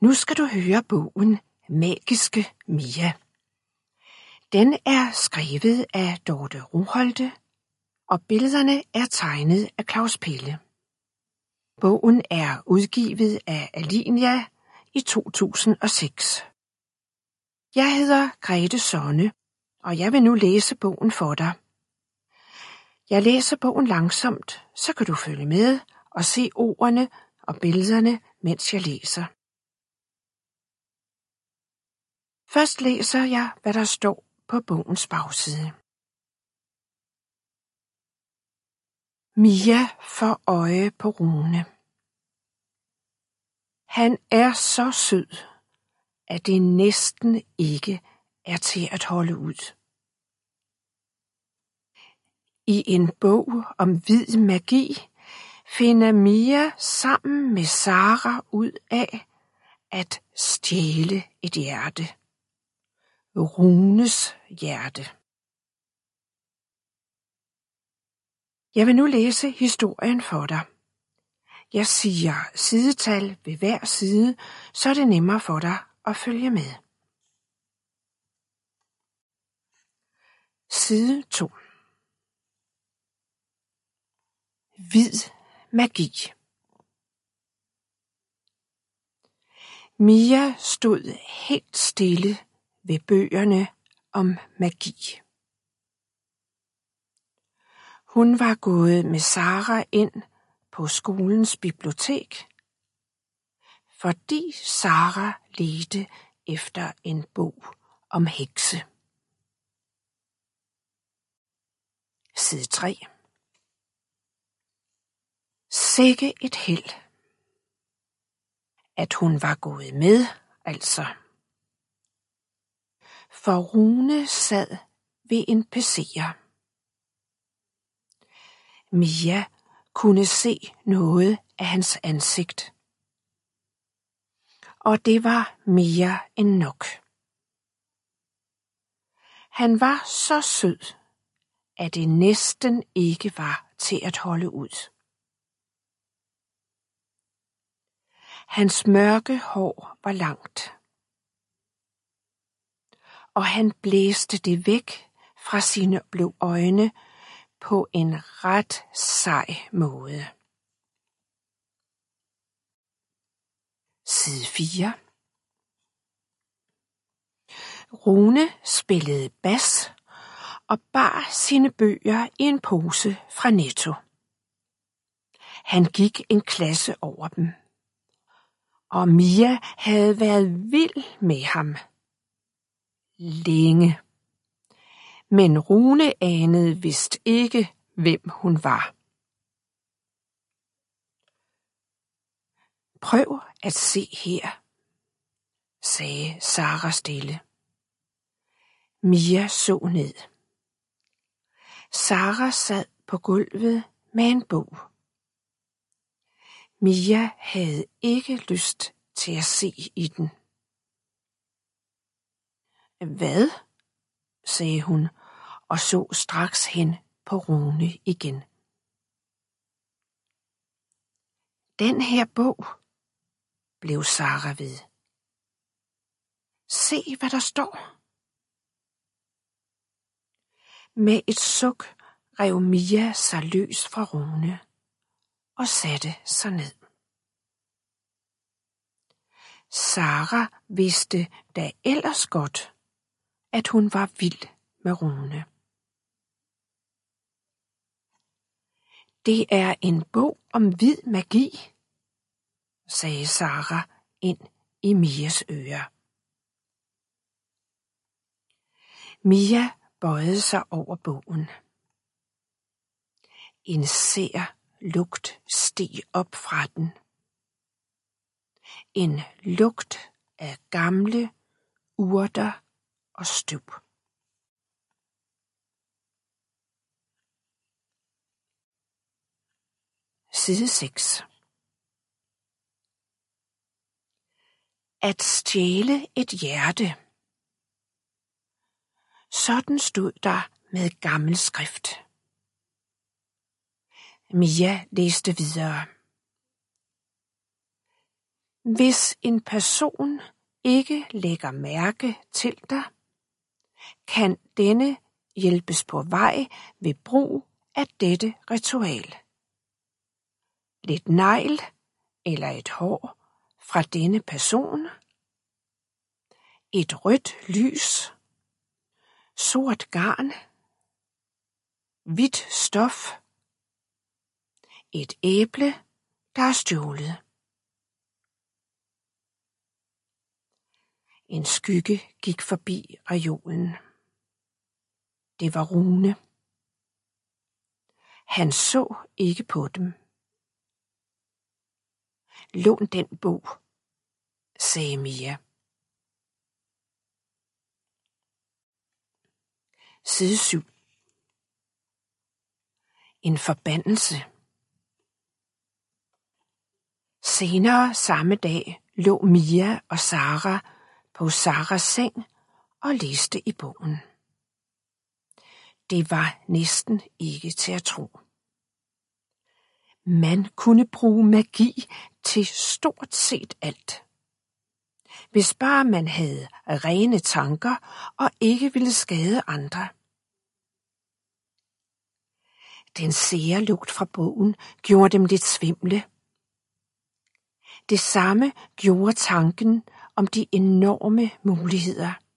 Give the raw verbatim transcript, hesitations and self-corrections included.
Nu skal du høre bogen Magiske Mia. Den er skrevet af Dorte Roholte, og billederne er tegnet af Claus Pelle. Bogen er udgivet af Alinia i to tusind og seks. Jeg hedder Grete Sonne, og jeg vil nu læse bogen for dig. Jeg læser bogen langsomt, så kan du følge med og se ordene og billederne, mens jeg læser. Først læser jeg, hvad der står på bogens bagside. Mia får øje på Rune. Han er så sød, at det næsten ikke er til at holde ud. I en bog om hvid magi finder Mia sammen med Sara ud af at stjæle et hjerte. Runes hjerte. Jeg vil nu læse historien for dig. Jeg siger sidetal ved hver side, så er det nemmere for dig at følge med. Side to. Hvid magi. Mia stod helt stille ved bøgerne om magi. Hun var gået med Sara ind på skolens bibliotek, fordi Sara ledte efter en bog om hekse. Side tre. Sikke et held, at hun var gået med, altså. For Rune sad ved en P C'er. Mia kunne se noget af hans ansigt. Og det var mere end nok. Han var så sød, at det næsten ikke var til at holde ud. Hans mørke hår var langt, og han blæste det væk fra sine blå øjne på en ret sej måde. Side fire. Rune spillede bas og bar sine bøger i en pose fra Netto. Han gik en klasse over dem, og Mia havde været vild med ham. Længe. Men Rune anede vist ikke, hvem hun var. Prøv at se her, sagde Sara stille. Mia så ned. Sara sad på gulvet med en bog. Mia havde ikke lyst til at se i den. Hvad? Sagde hun og så straks hen på Rune igen. Den her bog, blev Sara ved. Se, hvad der står. Med et suk rev Mia sig løs fra Rune og satte sig ned. Sara vidste da ellers godt, at hun var vild med Rune. Det er en bog om hvid magi, sagde Sara ind i Mias øre. Mia bøjede sig over bogen. En sær lugt steg op fra den. En lugt af gamle urter og støv. Side seks. At stjæle et hjerte. Sådan stod der med gammel skrift. Mia læste videre. Hvis en person ikke lægger mærke til dig, kan denne hjælpes på vej ved brug af dette ritual. Lidt negl eller et hår fra denne person, et rødt lys, sort garn, hvidt stof, et æble, der er stjålet. En skygge gik forbi reolen. Det var Rune. Han så ikke på dem. Lån den bog, sagde Mia. Side syv. En forbandelse. Senere samme dag lå Mia og Sara på Saras seng og læste i bogen. Det var næsten ikke til at tro. Man kunne bruge magi til stort set alt. Hvis bare man havde rene tanker og ikke ville skade andre. Den sære lugt fra bogen gjorde dem lidt svimle. Det samme gjorde tanken om de enorme muligheder,